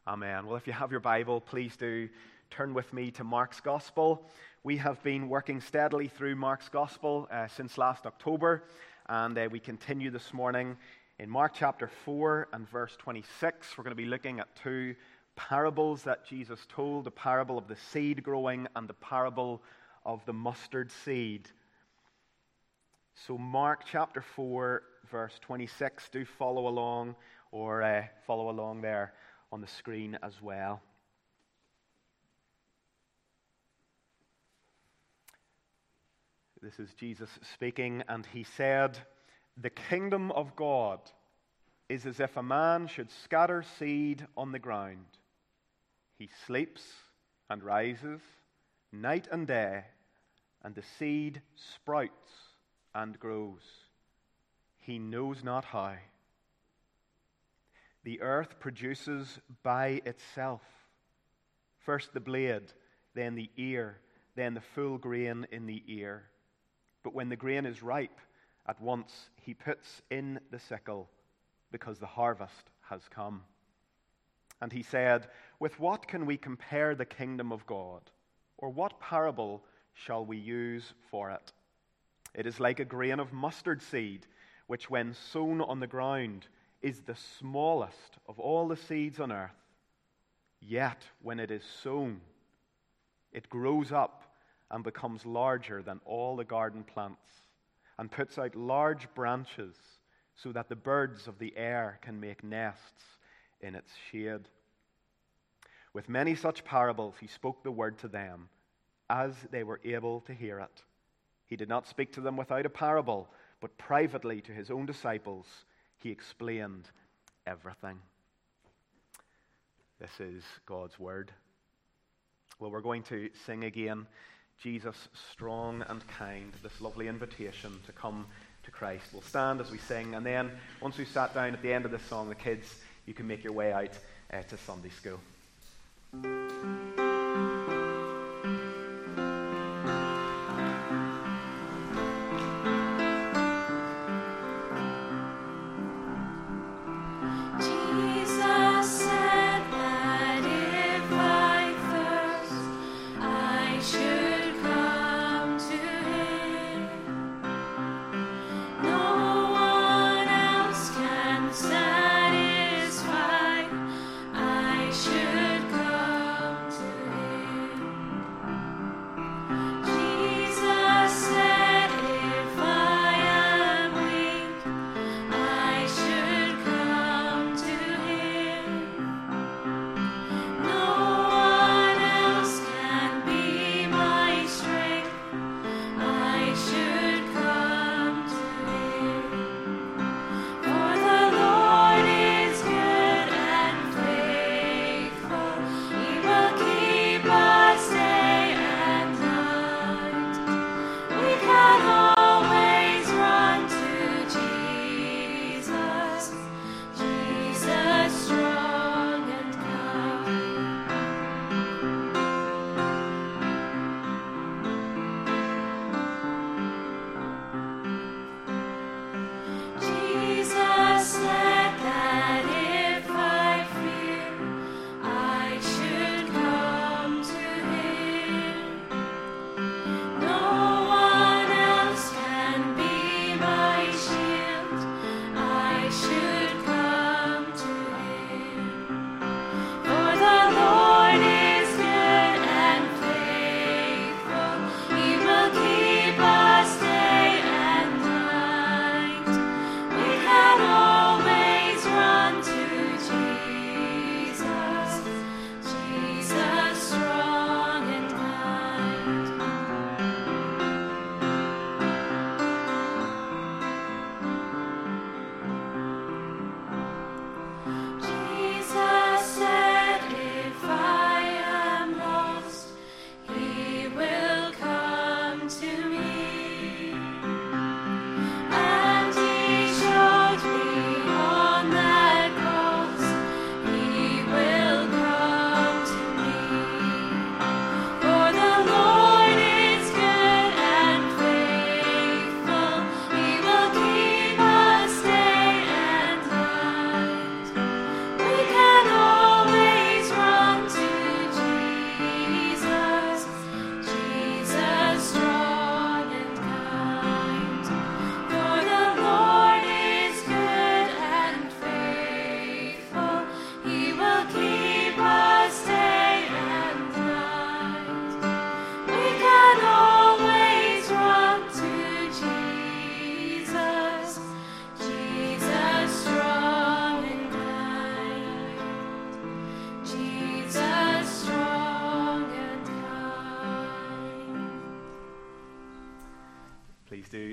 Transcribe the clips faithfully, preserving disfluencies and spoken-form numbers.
Amen. Well, if you have your Bible, please do turn with me to Mark's Gospel. We have been working steadily through Mark's Gospel uh, since last October, and uh, we continue this morning in Mark chapter four and verse twenty-six. We're going to be looking at two parables that Jesus told, the parable of the seed growing and the parable of the mustard seed. So Mark chapter four, verse twenty-six, do follow along or uh, follow along there on the screen as well. This is Jesus speaking, and he said, "The kingdom of God is as if a man should scatter seed on the ground. He sleeps and rises night and day, and the seed sprouts and grows. He knows not how. The earth produces by itself first the blade, then the ear, then the full grain in the ear. But when the grain is ripe, at once he puts in the sickle, because the harvest has come." And he said, "With what can we compare the kingdom of God? Or what parable shall we use for it? It is like a grain of mustard seed, which when sown on the ground is the smallest of all the seeds on earth. Yet when it is sown, it grows up and becomes larger than all the garden plants, and puts out large branches so that the birds of the air can make nests in its shade." With many such parables he spoke the word to them, as they were able to hear it. He did not speak to them without a parable, but privately to his own disciples he explained everything. This is God's word. Well, we're going to sing again, "Jesus, Strong and Kind," this lovely invitation to come to Christ. We'll stand as we sing, and then once we've sat down at the end of this song, the kids, you can make your way out uh, to Sunday school. Satisfy, I should come to him.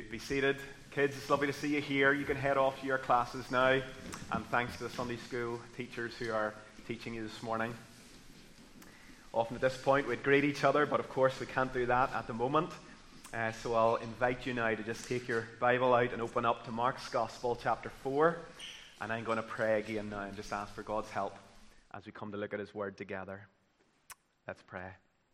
to be seated. Kids, it's lovely to see you here. You can head off to your classes now. And thanks to the Sunday school teachers who are teaching you this morning. Often at this point we'd greet each other, but of course we can't do that at the moment. Uh, so I'll invite you now to just take your Bible out and open up to Mark's Gospel, chapter four. And I'm going to pray again now and just ask for God's help as we come to look at His Word together. Let's pray.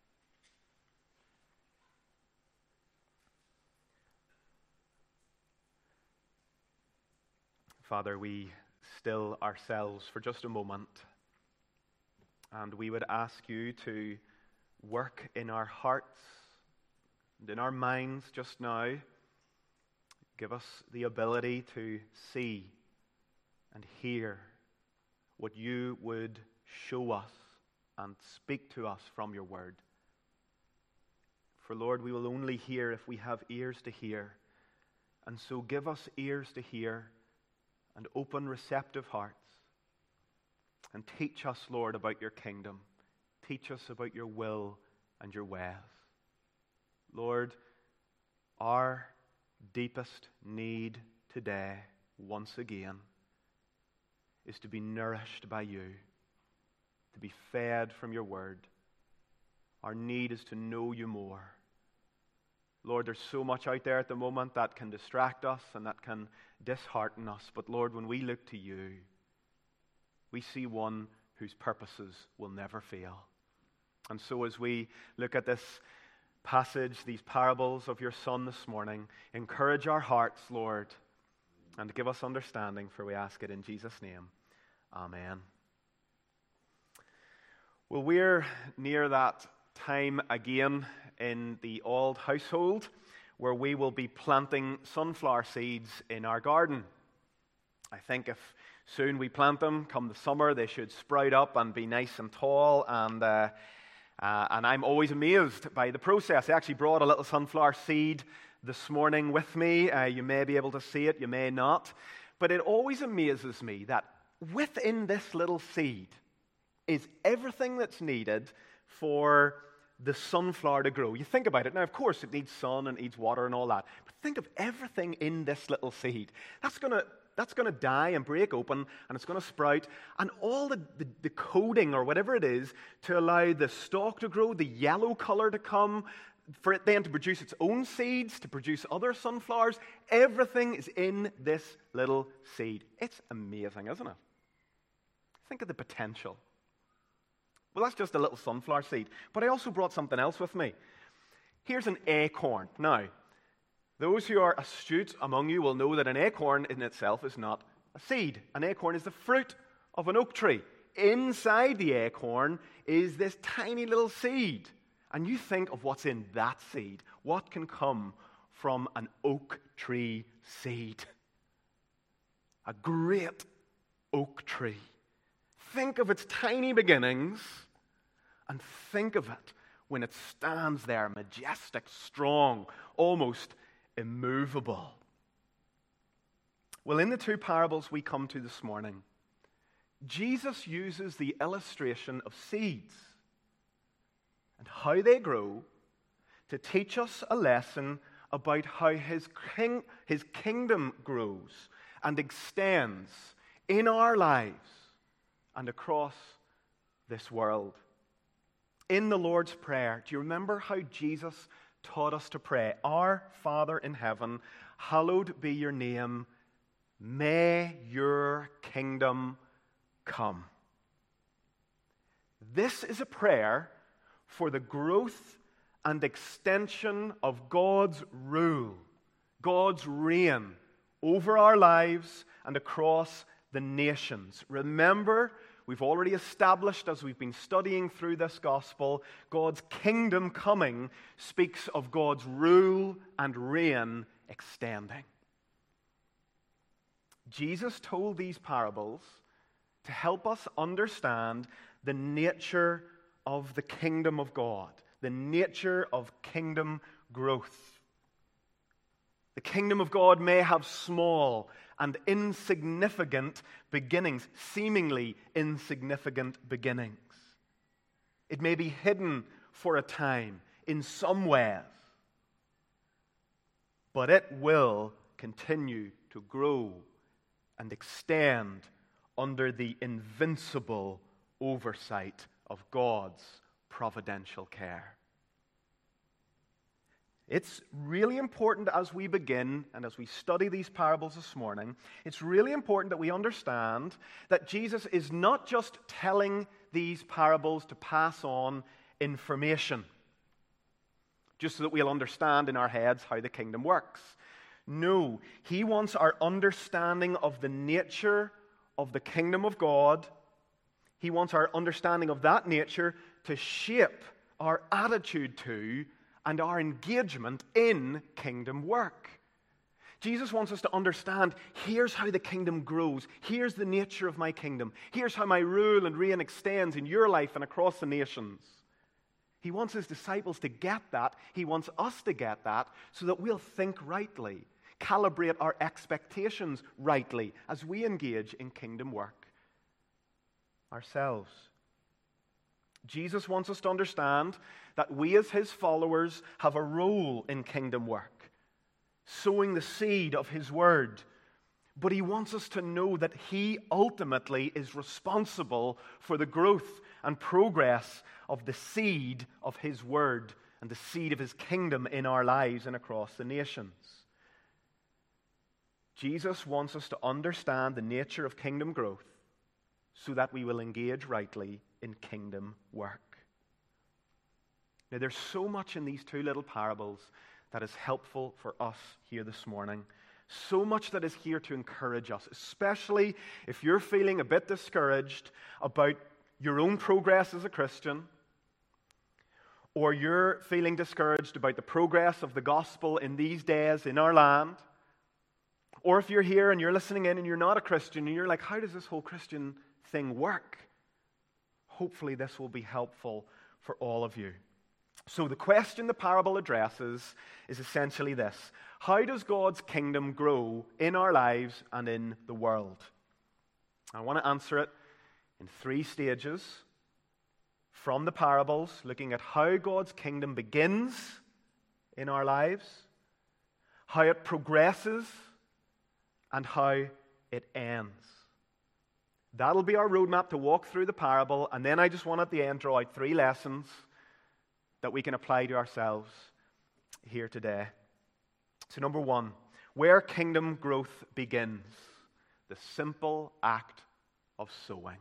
Father, we still ourselves for just a moment, and we would ask you to work in our hearts and in our minds just now. Give us the ability to see and hear what you would show us and speak to us from your word. For Lord, we will only hear if we have ears to hear, and so give us ears to hear and open receptive hearts. And teach us, Lord, about your kingdom. Teach us about your will and your ways. Lord, our deepest need today, once again, is to be nourished by you, to be fed from your word. Our need is to know you more. Lord, there's so much out there at the moment that can distract us and that can dishearten us. But Lord, when we look to you, we see one whose purposes will never fail. And so as we look at this passage, these parables of your Son this morning, encourage our hearts, Lord, and give us understanding, for we ask it in Jesus' name. Amen. Well, we're near that time again in the Auld household where we will be planting sunflower seeds in our garden. I think if soon we plant them, come the summer, they should sprout up and be nice and tall. And uh, uh, and I'm always amazed by the process. I actually brought a little sunflower seed this morning with me. Uh, you may be able to see it, you may not. But it always amazes me that within this little seed is everything that's needed for the sunflower to grow. You think about it. Now, of course, it needs sun and it needs water and all that. But think of everything in this little seed. That's going to that's going to die and break open, and it's going to sprout. And all the, the, the coating or whatever it is to allow the stalk to grow, the yellow color to come, for it then to produce its own seeds, to produce other sunflowers. Everything is in this little seed. It's amazing, isn't it? Think of the potential. Well, that's just a little sunflower seed. But I also brought something else with me. Here's an acorn. Now, those who are astute among you will know that an acorn in itself is not a seed. An acorn is the fruit of an oak tree. Inside the acorn is this tiny little seed. And you think of what's in that seed. What can come from an oak tree seed? A great oak tree. Think of its tiny beginnings, and think of it when it stands there, majestic, strong, almost immovable. Well, in the two parables we come to this morning, Jesus uses the illustration of seeds and how they grow to teach us a lesson about how his, king, his kingdom grows and extends in our lives and across this world. In the Lord's Prayer, do you remember how Jesus taught us to pray? Our Father in heaven, hallowed be your name. May your kingdom come. This is a prayer for the growth and extension of God's rule, God's reign over our lives and across the nations. Remember, we've already established as we've been studying through this gospel, God's kingdom coming speaks of God's rule and reign extending. Jesus told these parables to help us understand the nature of the kingdom of God, the nature of kingdom growth. The kingdom of God may have small and insignificant beginnings, seemingly insignificant beginnings. It may be hidden for a time in some ways. but it will continue to grow and extend under the invincible oversight of God's providential care. It's really important as we begin and as we study these parables this morning, it's really important that we understand that Jesus is not just telling these parables to pass on information, just so that we'll understand in our heads how the kingdom works. No, he wants our understanding of the nature of the kingdom of God. He wants our understanding of that nature to shape our attitude to and our engagement in kingdom work. Jesus wants us to understand, here's how the kingdom grows. Here's the nature of my kingdom. Here's how my rule and reign extends in your life and across the nations. He wants his disciples to get that. He wants us to get that so that we'll think rightly, calibrate our expectations rightly as we engage in kingdom work ourselves. Jesus wants us to understand that we as his followers have a role in kingdom work, sowing the seed of his word. But he wants us to know that he ultimately is responsible for the growth and progress of the seed of his word and the seed of his kingdom in our lives and across the nations. Jesus wants us to understand the nature of kingdom growth so that we will engage rightly in kingdom work. Now, there's so much in these two little parables that is helpful for us here this morning. So much that is here to encourage us, especially if you're feeling a bit discouraged about your own progress as a Christian, or you're feeling discouraged about the progress of the gospel in these days in our land, or if you're here and you're listening in and you're not a Christian and you're like, how does this whole Christian thing work? Hopefully this will be helpful for all of you. So the question the parable addresses is essentially this: how does God's kingdom grow in our lives and in the world? I want to answer it in three stages from the parables, looking at how God's kingdom begins in our lives, how it progresses, and how it ends. That'll be our roadmap to walk through the parable, and then I just want at the end draw out three lessons that we can apply to ourselves here today. So number one, where kingdom growth begins, the simple act of sowing.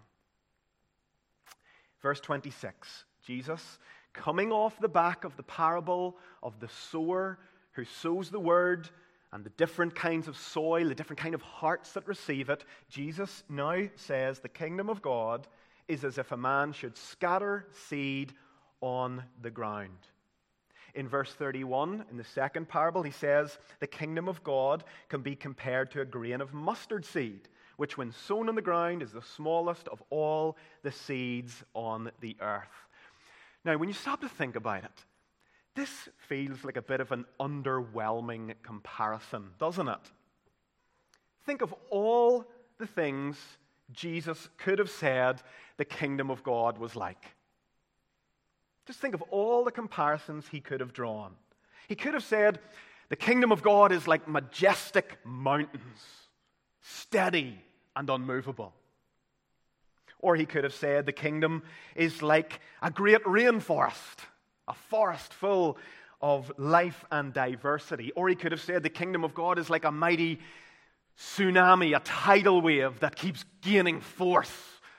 Verse twenty-six, Jesus, coming off the back of the parable of the sower who sows the word and the different kinds of soil, the different kind of hearts that receive it, Jesus now says the kingdom of God is as if a man should scatter seed on the ground. In verse thirty-one, in the second parable, he says the kingdom of God can be compared to a grain of mustard seed, which when sown on the ground is the smallest of all the seeds on the earth. Now, when you stop to think about it, this feels like a bit of an underwhelming comparison, doesn't it? Think of all the things Jesus could have said the kingdom of God was like. Just think of all the comparisons he could have drawn. He could have said, the kingdom of God is like majestic mountains, steady and unmovable. Or he could have said, the kingdom is like a great rainforest, a forest full of life and diversity. Or he could have said, the kingdom of God is like a mighty tsunami, a tidal wave that keeps gaining force.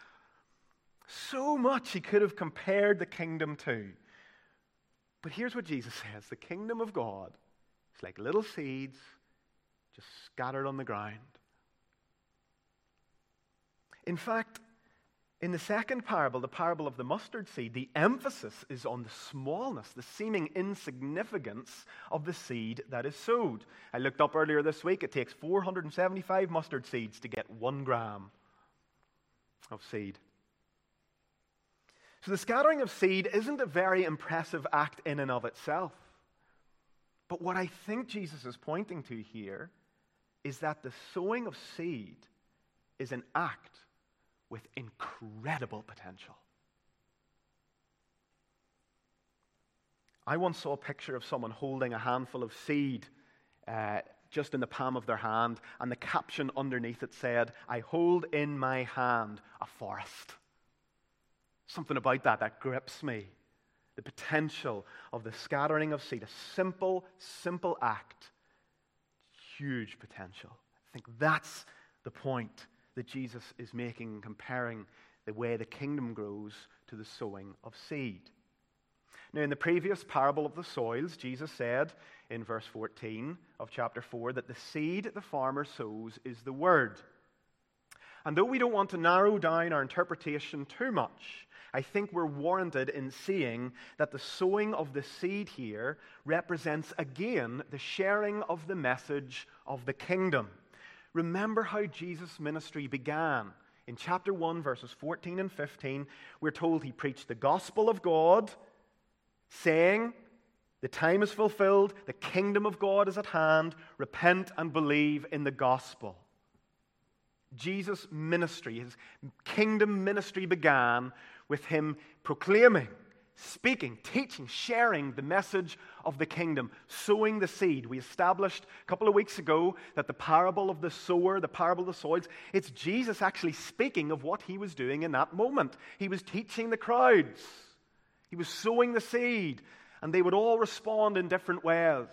So much he could have compared the kingdom to. But here's what Jesus says: the kingdom of God is like little seeds just scattered on the ground. In fact, in the second parable, the parable of the mustard seed, the emphasis is on the smallness, the seeming insignificance of the seed that is sowed. I looked up earlier this week, it takes four hundred seventy-five mustard seeds to get one gram of seed. So the scattering of seed isn't a very impressive act in and of itself. But what I think Jesus is pointing to here is that the sowing of seed is an act with incredible potential. I once saw a picture of someone holding a handful of seed uh, just in the palm of their hand, and the caption underneath it said, "I hold in my hand a forest." Something about that that grips me. The potential of the scattering of seed, a simple, simple act, huge potential. I think that's the point that Jesus is making, comparing the way the kingdom grows to the sowing of seed. Now, in the previous parable of the soils, Jesus said in verse fourteen of chapter four that the seed the farmer sows is the word. And though we don't want to narrow down our interpretation too much, I think we're warranted in seeing that the sowing of the seed here represents again the sharing of the message of the kingdom. Remember how Jesus' ministry began. In chapter one, verses fourteen and fifteen, we're told he preached the gospel of God, saying, "The time is fulfilled, the kingdom of God is at hand, repent and believe in the gospel." Jesus' ministry, his kingdom ministry began with him proclaiming, speaking, teaching, sharing the message of the kingdom, sowing the seed. We established a couple of weeks ago that the parable of the sower, the parable of the soils, it's Jesus actually speaking of what he was doing in that moment. He was teaching the crowds. He was sowing the seed, and they would all respond in different ways.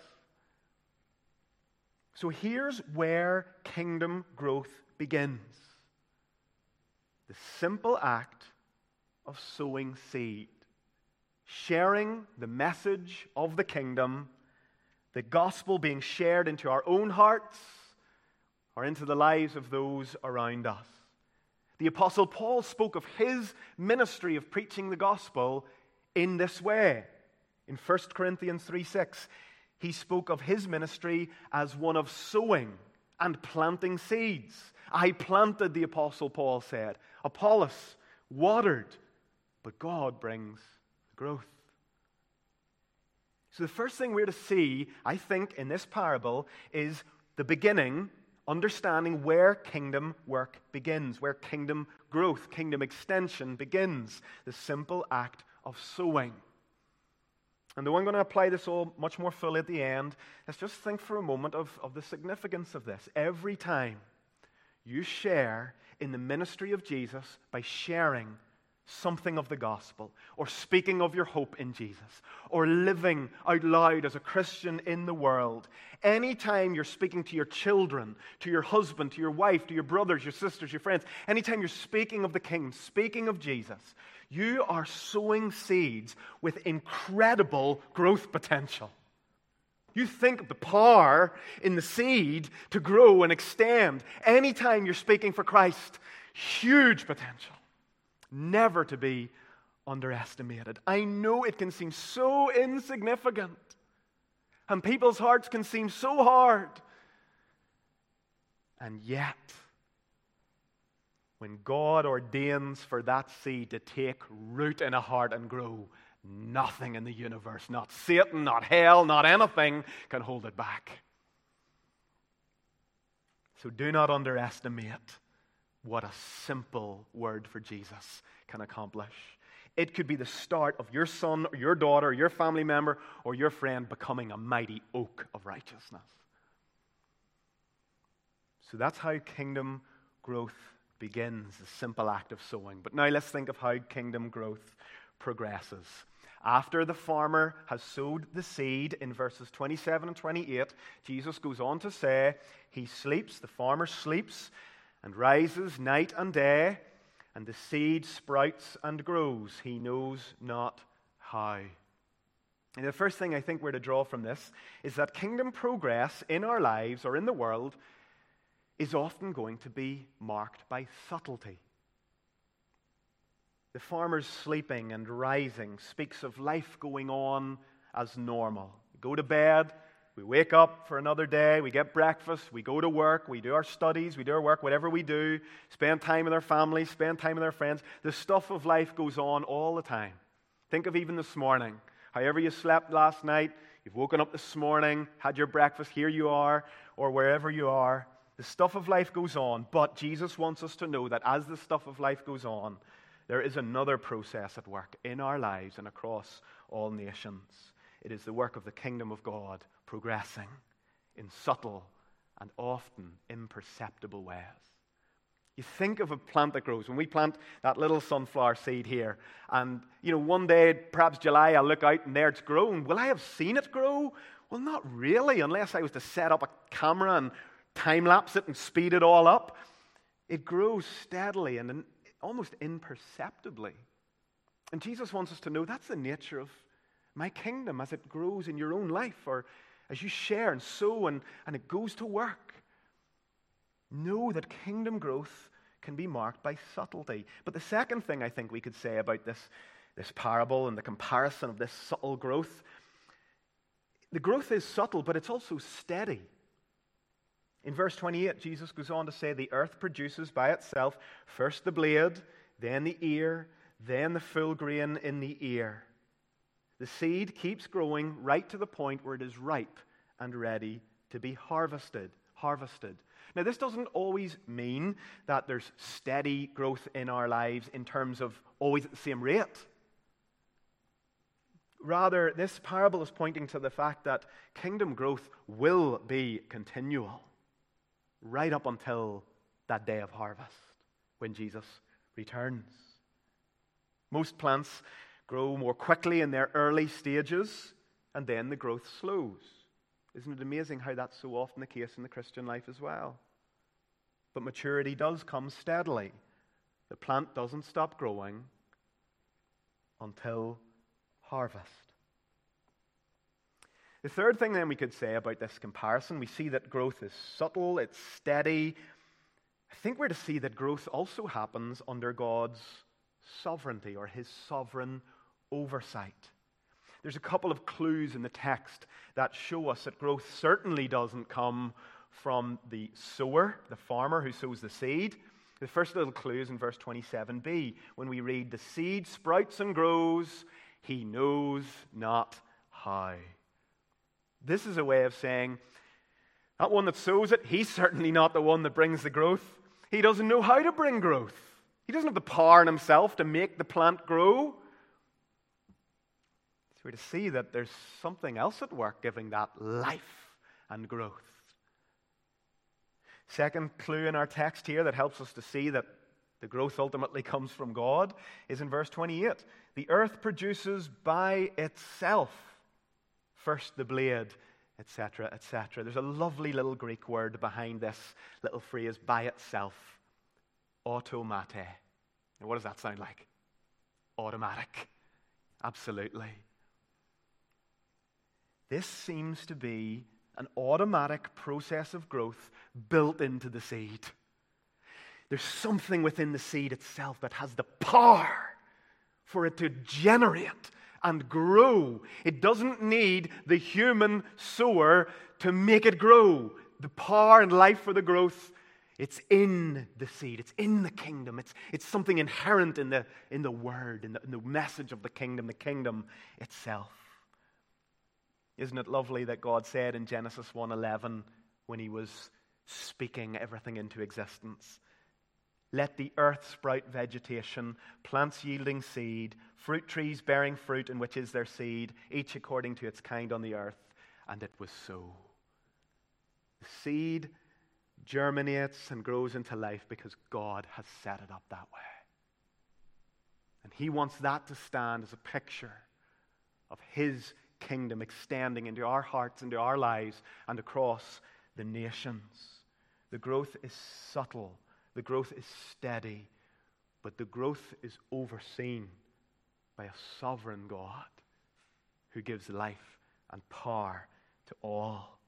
So here's where kingdom growth begins. The simple act of sowing seed, sharing the message of the kingdom, the gospel being shared into our own hearts or into the lives of those around us. The Apostle Paul spoke of his ministry of preaching the gospel in this way. In First Corinthians three six, he spoke of his ministry as one of sowing and planting seeds. I planted, the Apostle Paul said. Apollos watered, but God brings growth. So the first thing we're to see, I think, in this parable is the beginning, understanding where kingdom work begins, where kingdom growth, kingdom extension begins. The simple act of sowing. And though I'm going to apply this all much more fully at the end, let's just think for a moment of, of the significance of this. Every time you share in the ministry of Jesus by sharing something of the gospel, or speaking of your hope in Jesus, or living out loud as a Christian in the world, anytime you're speaking to your children, to your husband, to your wife, to your brothers, your sisters, your friends, anytime you're speaking of the King, speaking of Jesus, you are sowing seeds with incredible growth potential. You think of the power in the seed to grow and extend. Anytime you're speaking for Christ, huge potential. Never to be underestimated. I know it can seem so insignificant, and people's hearts can seem so hard. And yet, when God ordains for that seed to take root in a heart and grow, nothing in the universe, not Satan, not hell, not anything, can hold it back. So do not underestimate what a simple word for Jesus can accomplish. It could be the start of your son or your daughter or your family member or your friend becoming a mighty oak of righteousness. So that's how kingdom growth begins, the simple act of sowing. But now let's think of how kingdom growth progresses. After the farmer has sowed the seed in verses twenty-seven and twenty-eight, Jesus goes on to say, he sleeps, the farmer sleeps, and rises night and day, and the seed sprouts and grows. He knows not how. And the first thing I think we're to draw from this is that kingdom progress in our lives or in the world is often going to be marked by subtlety. The farmer's sleeping and rising speaks of life going on as normal. We go to bed, we wake up for another day, we get breakfast, we go to work, we do our studies, we do our work, whatever we do, spend time with our families, spend time with our friends. The stuff of life goes on all the time. Think of even this morning. However you slept last night, you've woken up this morning, had your breakfast, here you are, or wherever you are. The stuff of life goes on, but Jesus wants us to know that as the stuff of life goes on, there is another process at work in our lives and across all nations. It is the work of the kingdom of God progressing in subtle and often imperceptible ways. You think of a plant that grows. When we plant that little sunflower seed here, and you know, one day, perhaps July, I'll look out and there it's grown. Will I have seen it grow? Well, not really, unless I was to set up a camera and time-lapse it and speed it all up. It grows steadily and almost imperceptibly. And Jesus wants us to know that's the nature of my kingdom as it grows in your own life, or as you share and sow and, and it goes to work. Know that kingdom growth can be marked by subtlety. But the second thing I think we could say about this, this parable and the comparison of this subtle growth, the growth is subtle, but it's also steady. In verse twenty-eight, Jesus goes on to say, the earth produces by itself first the blade, then the ear, then the full grain in the ear. The seed keeps growing right to the point where it is ripe and ready to be harvested. Harvested. Now, this doesn't always mean that there's steady growth in our lives in terms of always at the same rate. Rather, this parable is pointing to the fact that kingdom growth will be continual right up until that day of harvest when Jesus returns. Most plants grow more quickly in their early stages, and then the growth slows. Isn't it amazing how that's so often the case in the Christian life as well? But maturity does come steadily. The plant doesn't stop growing until harvest. The third thing then we could say about this comparison, we see that growth is subtle, it's steady. I think we're to see that growth also happens under God's sovereignty or his sovereign oversight. There's a couple of clues in the text that show us that growth certainly doesn't come from the sower, the farmer who sows the seed. The first little clue is in verse twenty-seven b, when we read, the seed sprouts and grows, he knows not how. This is a way of saying, that one that sows it, he's certainly not the one that brings the growth. He doesn't know how to bring growth. He doesn't have the power in himself to make the plant grow. So we're to see that there's something else at work giving that life and growth. Second clue in our text here that helps us to see that the growth ultimately comes from God is in verse twenty-eight. The earth produces by itself first the blade, et cetera, et cetera. There's a lovely little Greek word behind this little phrase, by itself. Automate. Now, what does that sound like? Automatic. Absolutely. This seems to be an automatic process of growth built into the seed. There's something within the seed itself that has the power for it to generate and grow. It doesn't need the human sower to make it grow. The power and life for the growth, it's in the seed. It's in the kingdom. It's, it's something inherent in the, in the word, in the, in the message of the kingdom, the kingdom itself. Isn't it lovely that God said in Genesis one eleven, when he was speaking everything into existence, let the earth sprout vegetation, plants yielding seed, fruit trees bearing fruit in which is their seed, each according to its kind on the earth. And it was so. The seed germinates and grows into life because God has set it up that way. And he wants that to stand as a picture of his kingdom extending into our hearts, into our lives, and across the nations. The growth is subtle. The growth is steady. But the growth is overseen by a sovereign God who gives life and power to all.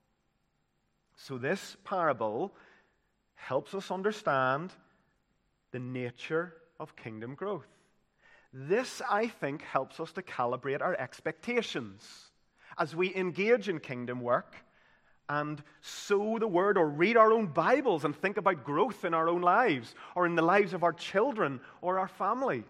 So this parable helps us understand the nature of kingdom growth. This, I think, helps us to calibrate our expectations as we engage in kingdom work and sow the word or read our own Bibles and think about growth in our own lives or in the lives of our children or our families.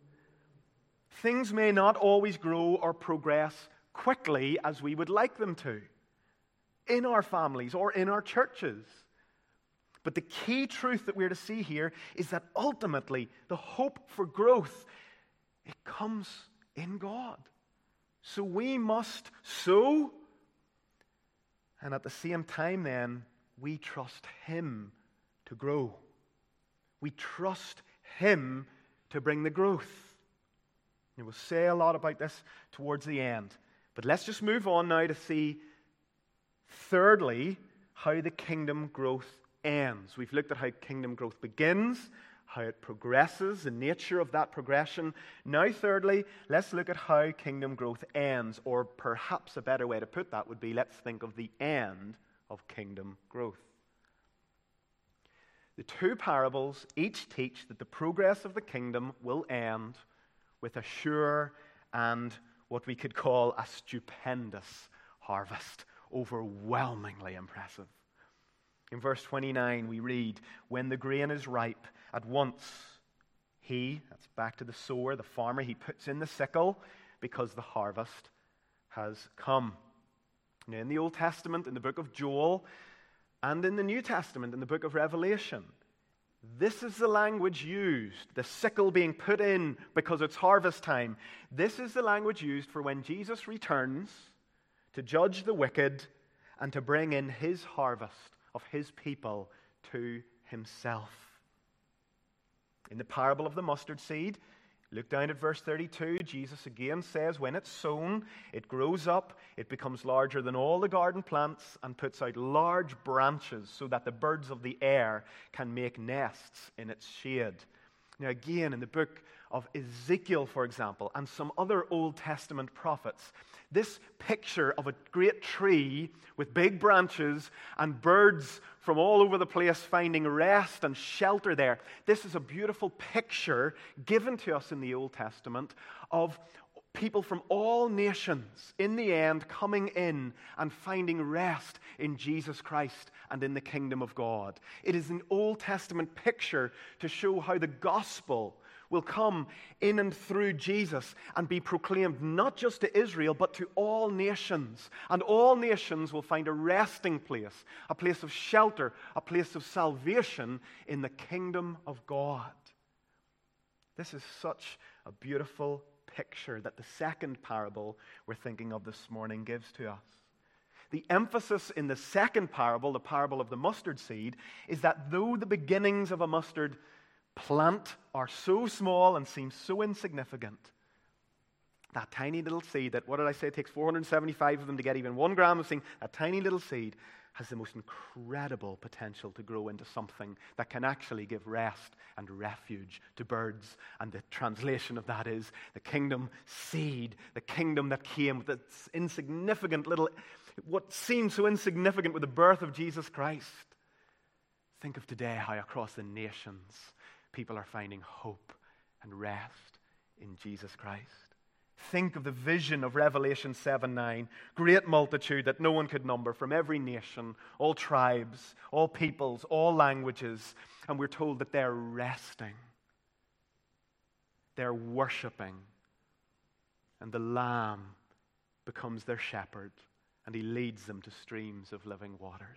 Things may not always grow or progress quickly as we would like them to in our families or in our churches. But the key truth that we're to see here is that ultimately the hope for growth, it comes in God. So we must sow And at the same time then, we trust Him to grow. We trust Him to bring the growth. And we'll say a lot about this towards the end. But let's just move on now to see, thirdly, how the kingdom growth ends. We've looked at how kingdom growth begins, how it progresses, the nature of that progression. Now, thirdly, let's look at how kingdom growth ends, or perhaps a better way to put that would be, let's think of the end of kingdom growth. The two parables each teach that the progress of the kingdom will end with a sure and what we could call a stupendous harvest, overwhelmingly impressive. In verse twenty-nine, we read, when the grain is ripe, at once he, that's back to the sower, the farmer, he puts in the sickle because the harvest has come. Now, in the Old Testament, in the book of Joel, and in the New Testament, in the book of Revelation, this is the language used, the sickle being put in because it's harvest time. This is the language used for when Jesus returns to judge the wicked and to bring in His harvest of His people to Himself. In the parable of the mustard seed, look down at verse thirty-two. Jesus again says, when it's sown, it grows up, it becomes larger than all the garden plants and puts out large branches so that the birds of the air can make nests in its shade. Now again, in the book of Ezekiel, for example, and some other Old Testament prophets, this picture of a great tree with big branches and birds from all over the place finding rest and shelter there. This is a beautiful picture given to us in the Old Testament of people from all nations in the end coming in and finding rest in Jesus Christ and in the kingdom of God. It is an Old Testament picture to show how the gospel will come in and through Jesus and be proclaimed not just to Israel, but to all nations. And all nations will find a resting place, a place of shelter, a place of salvation in the kingdom of God. This is such a beautiful picture that the second parable we're thinking of this morning gives to us. The emphasis in the second parable, the parable of the mustard seed, is that though the beginnings of a mustard plant are so small and seem so insignificant, that tiny little seed that, what did I say, it takes four hundred seventy-five of them to get even one gram of seed, that tiny little seed has the most incredible potential to grow into something that can actually give rest and refuge to birds. And the translation of that is the kingdom seed, the kingdom that came with its insignificant little, what seemed so insignificant with the birth of Jesus Christ. Think of today how across the nations people are finding hope and rest in Jesus Christ. Think of the vision of Revelation seven nine. Great multitude that no one could number from every nation, all tribes, all peoples, all languages. And we're told that they're resting. They're worshiping. And the Lamb becomes their shepherd. And He leads them to streams of living waters.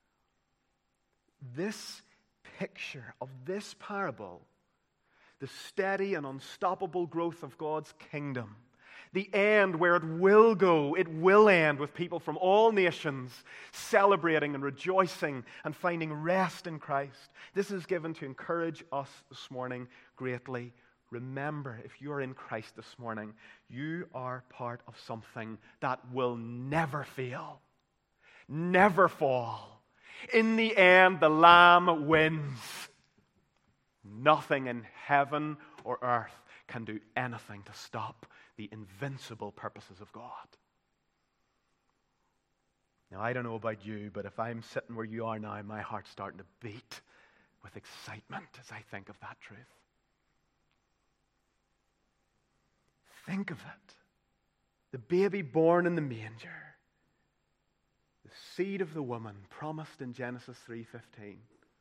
This picture of this parable, the steady and unstoppable growth of God's kingdom, the end where it will go, it will end with people from all nations celebrating and rejoicing and finding rest in Christ. This is given to encourage us this morning greatly. Remember, if you're in Christ this morning, you are part of something that will never fail, never fall. In the end, the Lamb wins. Nothing in heaven or earth can do anything to stop the invincible purposes of God. Now, I don't know about you, but if I'm sitting where you are now, my heart's starting to beat with excitement as I think of that truth. Think of it. The baby born in the manger. The seed of the woman promised in Genesis three fifteen.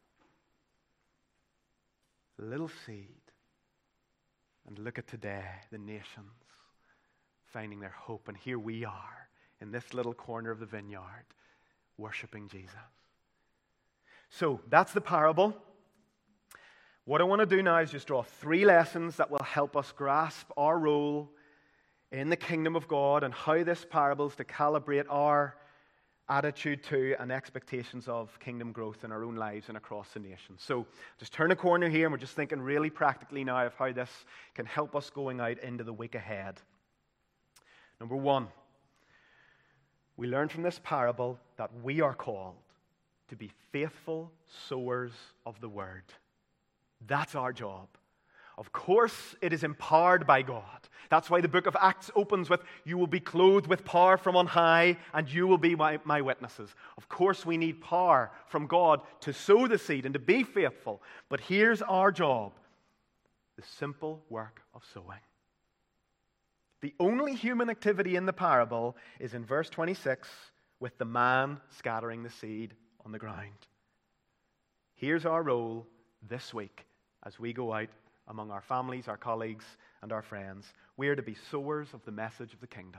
The little seed. And look at today, the nations finding their hope. And here we are in this little corner of the vineyard worshiping Jesus. So that's the parable. What I want to do now is just draw three lessons that will help us grasp our role in the kingdom of God and how this parable is to calibrate our attitude to and expectations of kingdom growth in our own lives and across the nation. So just turn a corner here, and we're just thinking really practically now of how this can help us going out into the week ahead. Number one, we learn from this parable that we are called to be faithful sowers of the word. That's our job. Of course, it is empowered by God. That's why the book of Acts opens with, you will be clothed with power from on high, and you will be my, my witnesses. Of course, we need power from God to sow the seed and to be faithful. But here's our job, the simple work of sowing. The only human activity in the parable is in verse twenty-six, with the man scattering the seed on the ground. Here's our role this week as we go out among our families, our colleagues, and our friends. We are to be sowers of the message of the kingdom.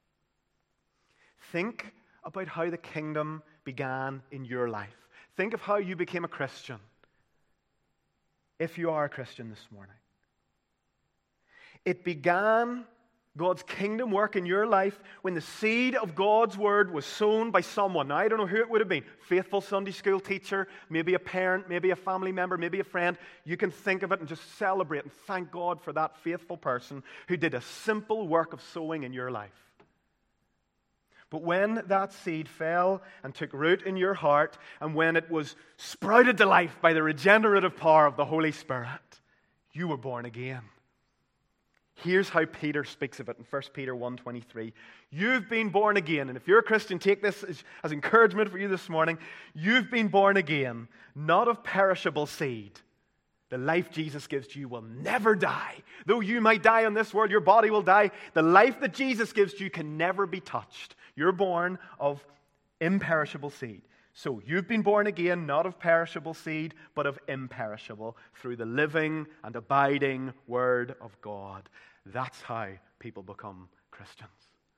Think about how the kingdom began in your life. Think of how you became a Christian, if you are a Christian this morning. It began, God's kingdom work in your life, when the seed of God's word was sown by someone. Now, I don't know who it would have been. Faithful Sunday school teacher, maybe a parent, maybe a family member, maybe a friend. You can think of it and just celebrate and thank God for that faithful person who did a simple work of sowing in your life. But when that seed fell and took root in your heart, and when it was sprouted to life by the regenerative power of the Holy Spirit, you were born again. Here's how Peter speaks of it in First Peter one twenty-three. You've been born again. And if you're a Christian, take this as, as encouragement for you this morning. You've been born again, not of perishable seed. The life Jesus gives to you will never die. Though you might die on this world, your body will die. The life that Jesus gives to you can never be touched. You're born of imperishable seed. So you've been born again, not of perishable seed, but of imperishable, through the living and abiding Word of God. That's how people become Christians.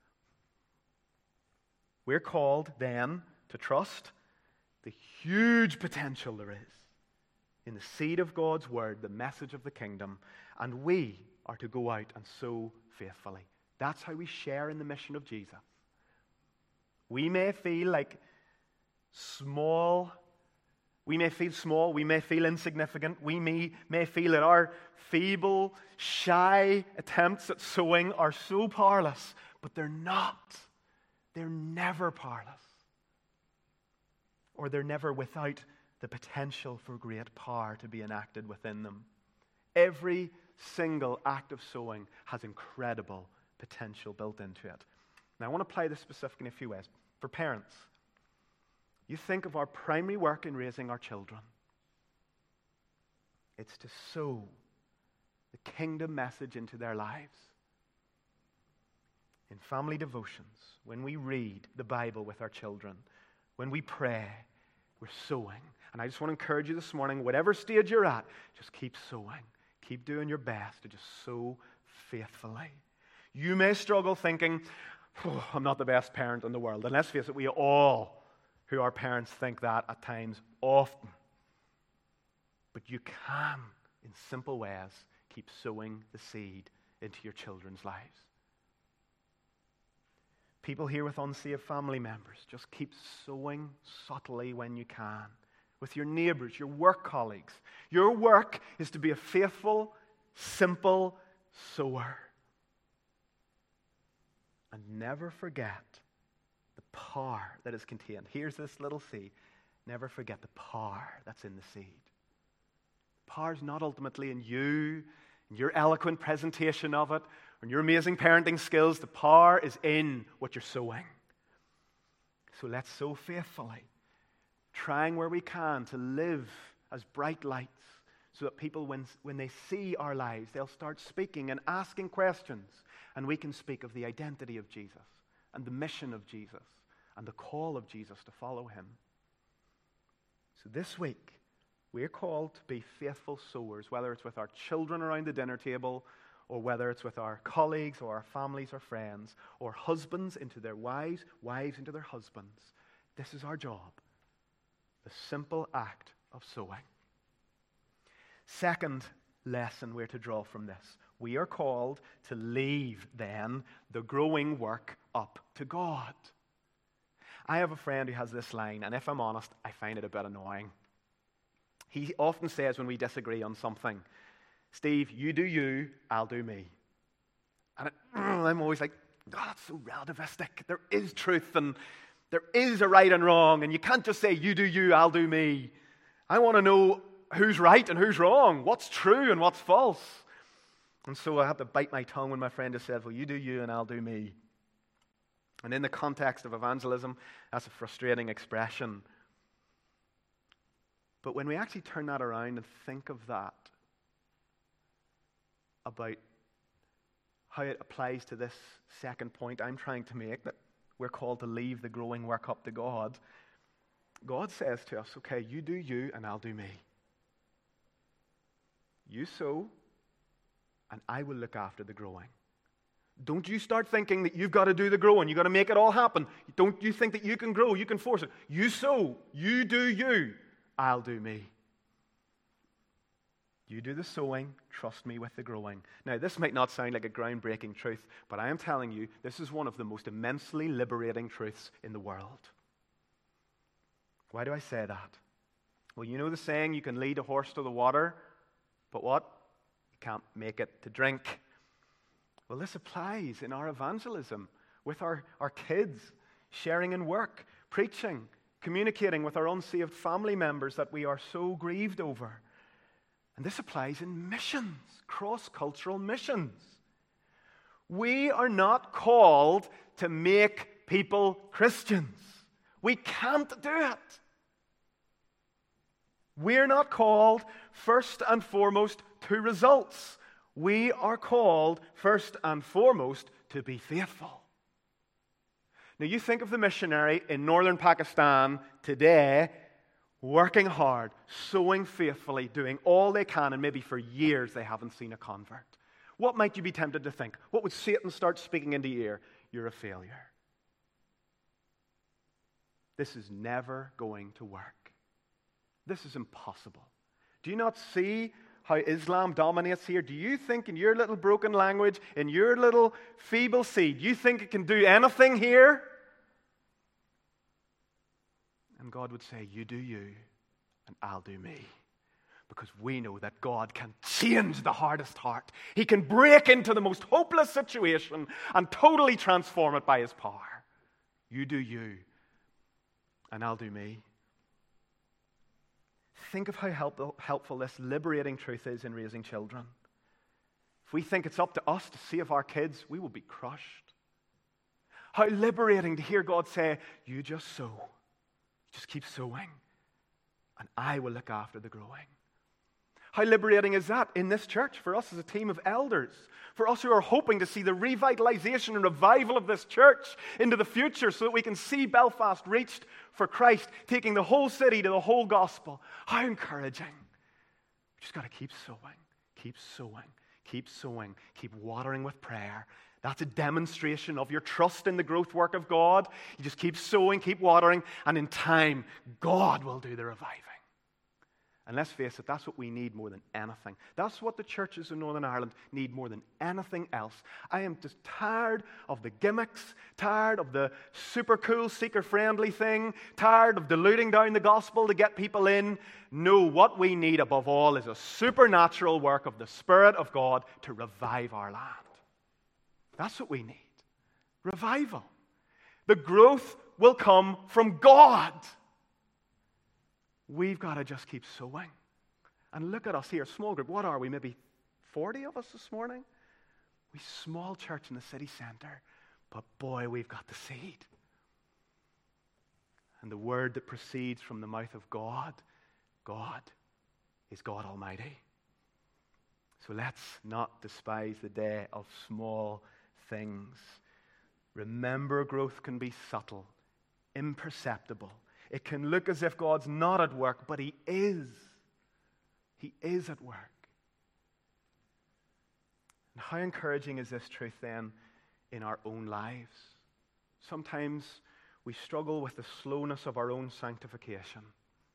We're called then to trust the huge potential there is in the seed of God's Word, the message of the kingdom, and we are to go out and sow faithfully. That's how we share in the mission of Jesus. We may feel like small, we may feel small, we may feel insignificant, we may, may feel that our feeble, shy attempts at sowing are so powerless, but they're not. They're never powerless. Or they're never without the potential for great power to be enacted within them. Every single act of sowing has incredible potential built into it. Now I want to apply this specifically in a few ways. For parents, you think of our primary work in raising our children. It's to sow the kingdom message into their lives. In family devotions, when we read the Bible with our children, when we pray, we're sowing. And I just want to encourage you this morning, whatever stage you're at, just keep sowing. Keep doing your best to just sow faithfully. You may struggle thinking, oh, I'm not the best parent in the world. And let's face it, we all who are parents think that at times often. But you can, in simple ways, keep sowing the seed into your children's lives. People here with unsaved family members, just keep sowing subtly when you can. With your neighbors, your work colleagues. Your work is to be a faithful, simple sower. And never forget the power that is contained. Here's this little seed. Never forget the power that's in the seed. The power is not ultimately in you, in your eloquent presentation of it, or in your amazing parenting skills. The power is in what you're sowing. So let's sow faithfully, trying where we can to live as bright lights, so that people, when, when they see our lives, they'll start speaking and asking questions, and we can speak of the identity of Jesus and the mission of Jesus and the call of Jesus to follow him. So this week, we're called to be faithful sowers, whether it's with our children around the dinner table, or whether it's with our colleagues or our families or friends, or husbands into their wives, wives into their husbands. This is our job, the simple act of sowing. Second lesson we're to draw from this. We are called to leave, then, the growing work up to God. I have a friend who has this line, and if I'm honest, I find it a bit annoying. He often says when we disagree on something, Steve, you do you, I'll do me. And it, I'm always like, oh, that's so relativistic. There is truth and there is a right and wrong, and you can't just say, you do you, I'll do me. I want to know who's right and who's wrong, what's true and what's false. And so I had to bite my tongue when my friend just said, well, you do you and I'll do me. And in the context of evangelism, that's a frustrating expression. But when we actually turn that around and think of that, about how it applies to this second point I'm trying to make, that we're called to leave the growing work up to God, God says to us, okay, you do you and I'll do me. You sow and I will look after the growing. Don't you start thinking that you've got to do the growing, you've got to make it all happen. Don't you think that you can grow, you can force it. You sow, you do you, I'll do me. You do the sowing, trust me with the growing. Now, this might not sound like a groundbreaking truth, but I am telling you, this is one of the most immensely liberating truths in the world. Why do I say that? Well, you know the saying, you can lead a horse to the water, but what? You can't make it to drink. Well, this applies in our evangelism, with our, our kids, sharing in work, preaching, communicating with our unsaved family members that we are so grieved over. And this applies in missions, cross-cultural missions. We are not called to make people Christians. We can't do it. We're not called first and foremost to results. We are called first and foremost to be faithful. Now you think of the missionary in northern Pakistan today, working hard, sowing faithfully, doing all they can, and maybe for years they haven't seen a convert. What might you be tempted to think? What would Satan start speaking into your ear? You're a failure. This is never going to work. This is impossible. Do you not see how Islam dominates here? Do you think in your little broken language, in your little feeble seed, you think it can do anything here? And God would say, you do you, and I'll do me. Because we know that God can change the hardest heart. He can break into the most hopeless situation and totally transform it by His power. You do you, and I'll do me. Think of how helpful, helpful this liberating truth is in raising children. If we think it's up to us to save our kids, we will be crushed. How liberating to hear God say, you just sow. Just keep sowing, and I will look after the growing. How liberating is that in this church for us as a team of elders, for us who are hoping to see the revitalization and revival of this church into the future so that we can see Belfast reached for Christ, taking the whole city to the whole gospel. How encouraging. We just got to keep sowing, keep sowing, keep sowing, keep watering with prayer. That's a demonstration of your trust in the growth work of God. You just keep sowing, keep watering, and in time, God will do the reviving. And let's face it, that's what we need more than anything. That's what the churches in Northern Ireland need more than anything else. I am just tired of the gimmicks, tired of the super cool, seeker-friendly thing, tired of diluting down the gospel to get people in. No, what we need above all is a supernatural work of the Spirit of God to revive our land. That's what we need. Revival. The growth will come from God. We've got to just keep sowing. And look at us here, small group. What are we, maybe forty of us this morning? We small church in the city centre, but boy, we've got the seed. And the word that proceeds from the mouth of God, God is God Almighty. So let's not despise the day of small things. Remember, growth can be subtle, imperceptible. It can look as if God's not at work, but He is. He is at work. And how encouraging is this truth then in our own lives? Sometimes we struggle with the slowness of our own sanctification.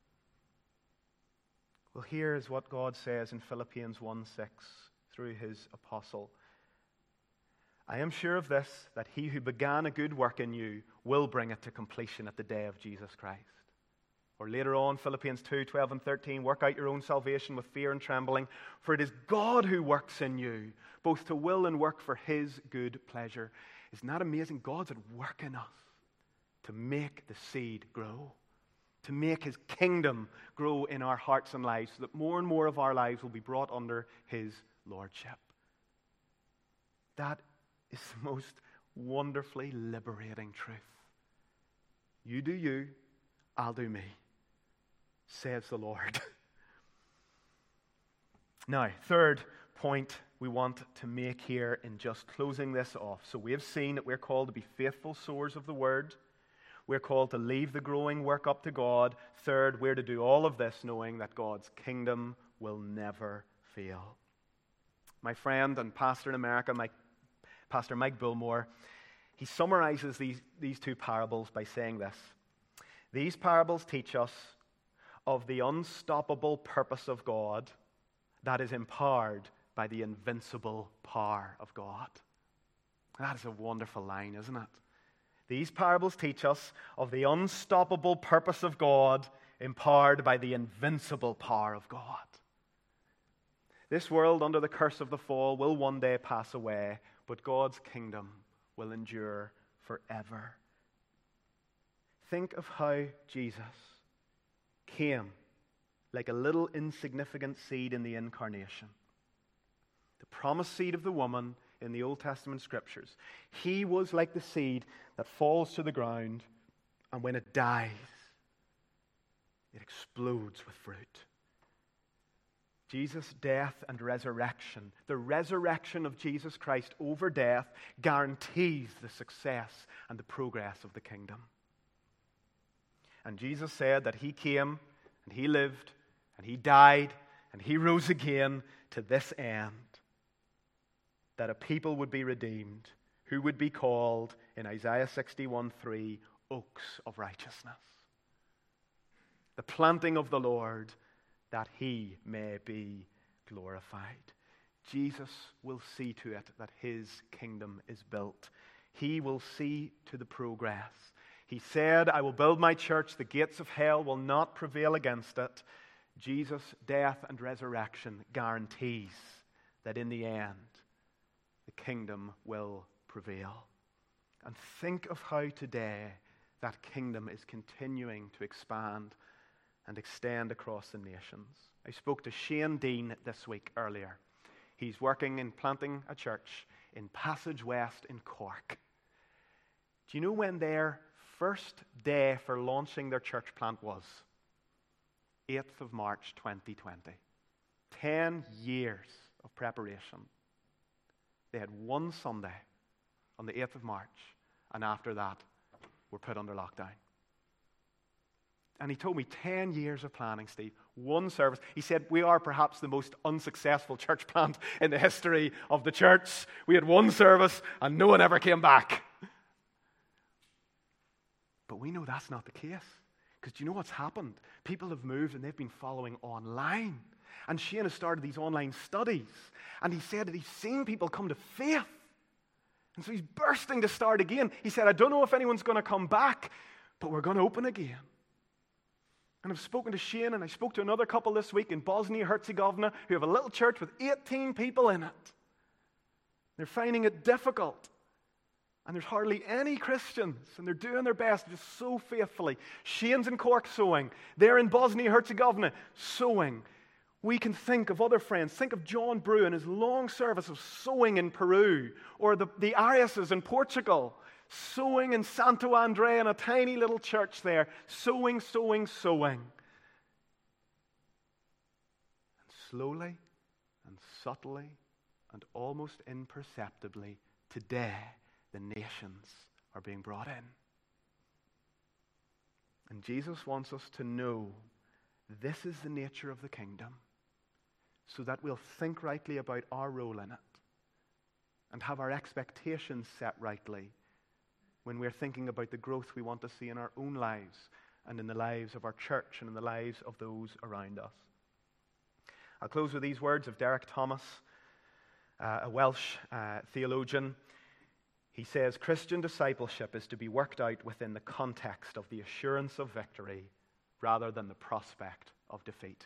Well, here is what God says in Philippians one six through His apostle. I am sure of this, that he who began a good work in you will bring it to completion at the day of Jesus Christ. Or later on, Philippians two, twelve and thirteen, work out your own salvation with fear and trembling, for it is God who works in you, both to will and work for his good pleasure. Isn't that amazing? God's at work in us to make the seed grow, to make his kingdom grow in our hearts and lives, so that more and more of our lives will be brought under his lordship. That is the most wonderfully liberating truth. You do you, I'll do me, says the Lord. Now, third point we want to make here in just closing this off. So we have seen that we're called to be faithful sowers of the word. We're called to leave the growing work up to God. Third, we're to do all of this knowing that God's kingdom will never fail. My friend and pastor in America, Mike, Pastor Mike Bullmore, he summarizes these, these two parables by saying this. These parables teach us of the unstoppable purpose of God that is empowered by the invincible power of God. That is a wonderful line, isn't it? These parables teach us of the unstoppable purpose of God empowered by the invincible power of God. This world under the curse of the fall will one day pass away, but God's kingdom will endure forever. Think of how Jesus came like a little insignificant seed in the incarnation. The promised seed of the woman in the Old Testament scriptures. He was like the seed that falls to the ground, and when it dies, it explodes with fruit. Jesus' death and resurrection, the resurrection of Jesus Christ over death, guarantees the success and the progress of the kingdom. And Jesus said that he came and he lived and he died and he rose again to this end, that a people would be redeemed who would be called, in Isaiah sixty-one three, oaks of righteousness. The planting of the Lord, that he may be glorified. Jesus will see to it that his kingdom is built. He will see to the progress. He said, I will build my church, the gates of hell will not prevail against it. Jesus' death and resurrection guarantees that in the end, the kingdom will prevail. And think of how today that kingdom is continuing to expand and extend across the nations. I spoke to Shane Dean this week earlier. He's working in planting a church in Passage West in Cork. Do you know when their first day for launching their church plant was? eighth of March twenty twenty. Ten years of preparation. They had one Sunday on the eighth of March, and after that were put under lockdown. And he told me ten years of planning, Steve, one service. He said, we are perhaps the most unsuccessful church plant in the history of the church. We had one service and no one ever came back. But we know that's not the case. Because do you know what's happened? People have moved and they've been following online. And Shane has started these online studies. And he said that he's seen people come to faith. And so he's bursting to start again. He said, I don't know if anyone's going to come back, but we're going to open again. And I've spoken to Shane, and I spoke to another couple this week in Bosnia-Herzegovina who have a little church with eighteen people in it. They're finding it difficult. And there's hardly any Christians, and they're doing their best just so faithfully. Shane's in Cork sowing. They're in Bosnia-Herzegovina sowing. We can think of other friends. Think of John Brew and his long service of sowing in Peru, or the, the Ariases in Portugal, sowing in Santo André in a tiny little church there, sowing, sowing, sowing. And slowly and subtly and almost imperceptibly, today, the nations are being brought in. And Jesus wants us to know this is the nature of the kingdom, so that we'll think rightly about our role in it and have our expectations set rightly when we're thinking about the growth we want to see in our own lives and in the lives of our church and in the lives of those around us. I'll close with these words of Derek Thomas, uh, a Welsh uh, theologian. He says Christian discipleship is to be worked out within the context of the assurance of victory rather than the prospect of defeat.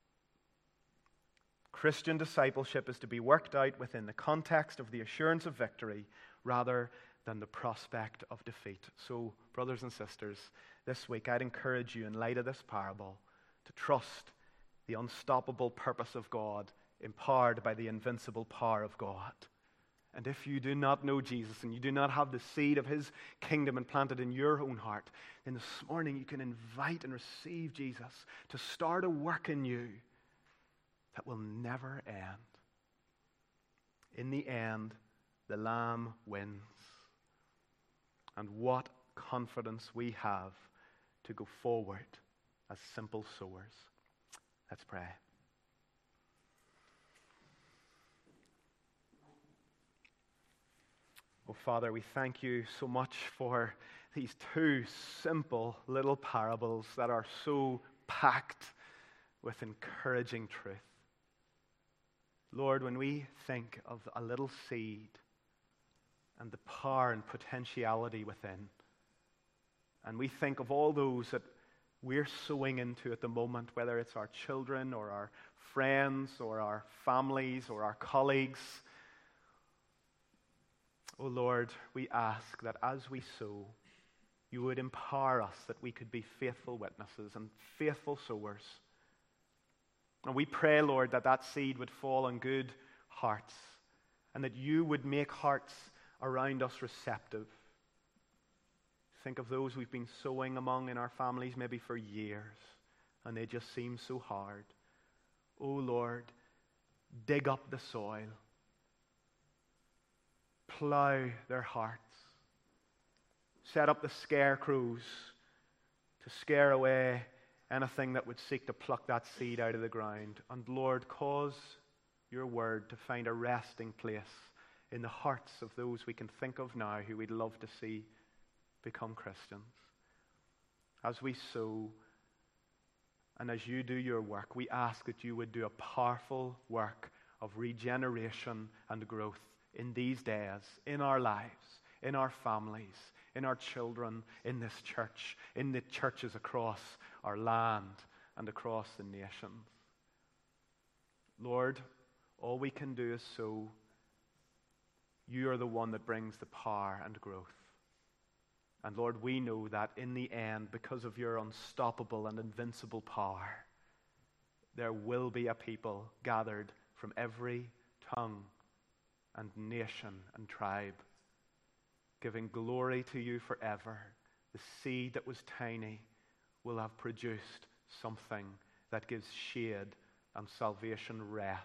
Christian discipleship is to be worked out within the context of the assurance of victory rather than the prospect of defeat. So, brothers and sisters, this week I'd encourage you, in light of this parable, to trust the unstoppable purpose of God, empowered by the invincible power of God. And if you do not know Jesus and you do not have the seed of his kingdom implanted in your own heart, then this morning you can invite and receive Jesus to start a work in you that will never end. In the end, the Lamb wins. And what confidence we have to go forward as simple sowers. Let's pray. Oh, Father, we thank you so much for these two simple little parables that are so packed with encouraging truth. Lord, when we think of a little seed and the power and potentiality within, and we think of all those that we're sowing into at the moment, whether it's our children or our friends or our families or our colleagues, oh Lord, we ask that as we sow, you would empower us that we could be faithful witnesses and faithful sowers. And we pray, Lord, that that seed would fall on good hearts and that you would make hearts around us receptive. Think of those we've been sowing among in our families maybe for years, and they just seem so hard. Oh Lord, dig up the soil. Plow their hearts. Set up the scarecrows to scare away anything that would seek to pluck that seed out of the ground. And Lord, cause your word to find a resting place in the hearts of those we can think of now who we'd love to see become Christians. As we sow and as you do your work, we ask that you would do a powerful work of regeneration and growth in these days, in our lives, in our families, in our children, in this church, in the churches across our land and across the nations. Lord, all we can do is sow. You are the one that brings the power and growth. And Lord, we know that in the end, because of your unstoppable and invincible power, there will be a people gathered from every tongue and nation and tribe, giving glory to you forever. The seed that was tiny will have produced something that gives shade and salvation rest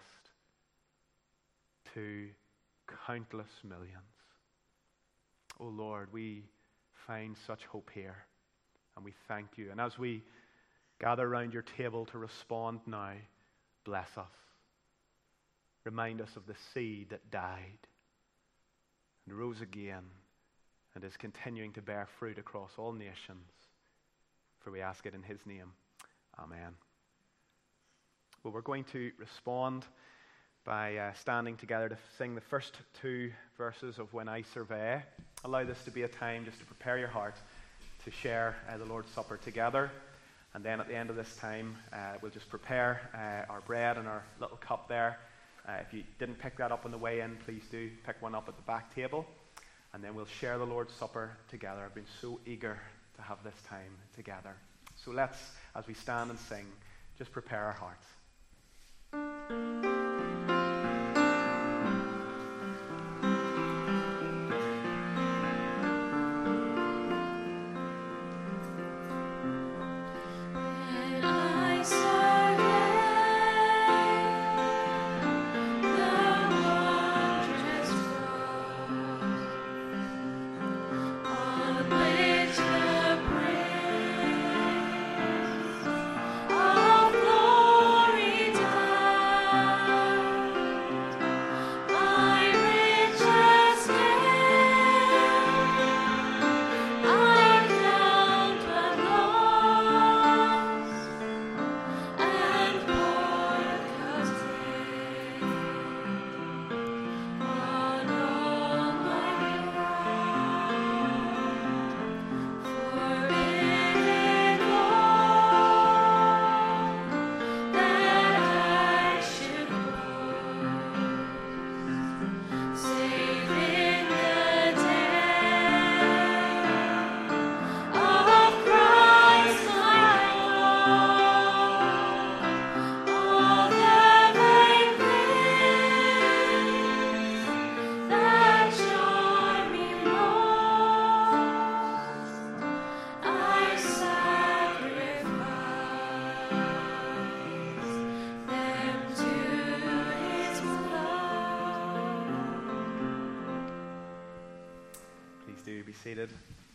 to countless millions. Oh Lord, we find such hope here, and we thank you. And as we gather around your table to respond now, bless us. Remind us of the seed that died and rose again and is continuing to bear fruit across all nations. For we ask it in his name. Amen. Well, we're going to respond by uh, standing together to sing the first two verses of When I Survey. Allow this to be a time just to prepare your heart to share uh, the Lord's Supper together. And then at the end of this time, uh, we'll just prepare uh, our bread and our little cup there. Uh, if you didn't pick that up on the way in, please do pick one up at the back table. And then we'll share the Lord's Supper together. I've been so eager to have this time together. So let's, as we stand and sing, just prepare our hearts. Glory, do be seated.